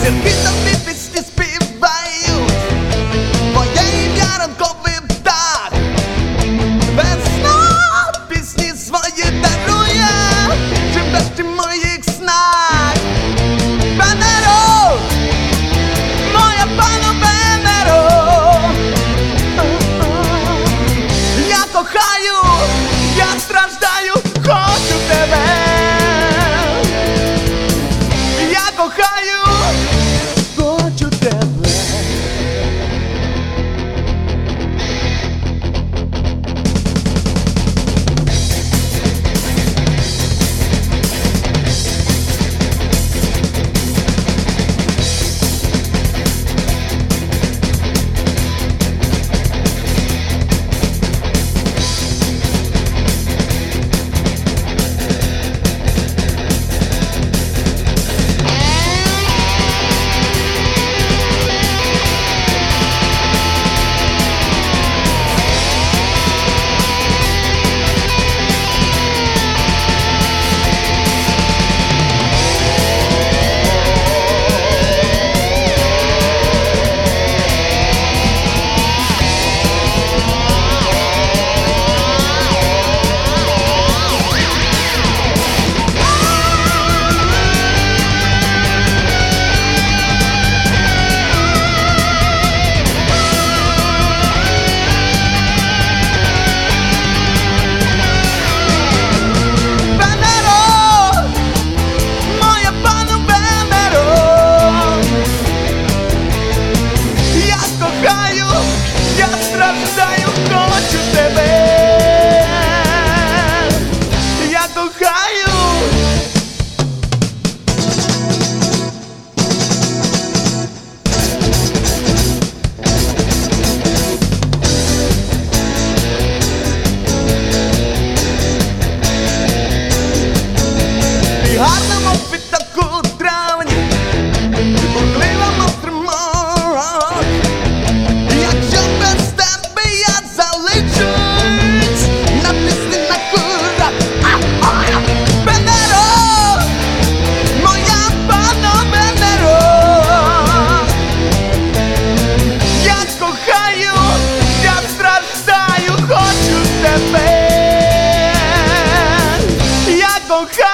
Зірки тобі пісні співають, твоє ім'я ранковий птах. Весна пісні свої дарує, чим дощі моїх снах. Венеро, моя пану Венеро, я кохаю, я страждаю, хочу тебе. Я кохаю, хочу тебе. Я страждаю, хочу тебе. Я кохаю. Ти гарна, мов піток у травні, ти бурклива, мов струмок. Якщо без тебе я залишусь на пісні на курах. Венеро, моя пано Венеро, я кохаю, я страждаю, хочу тебе. Я кохаю.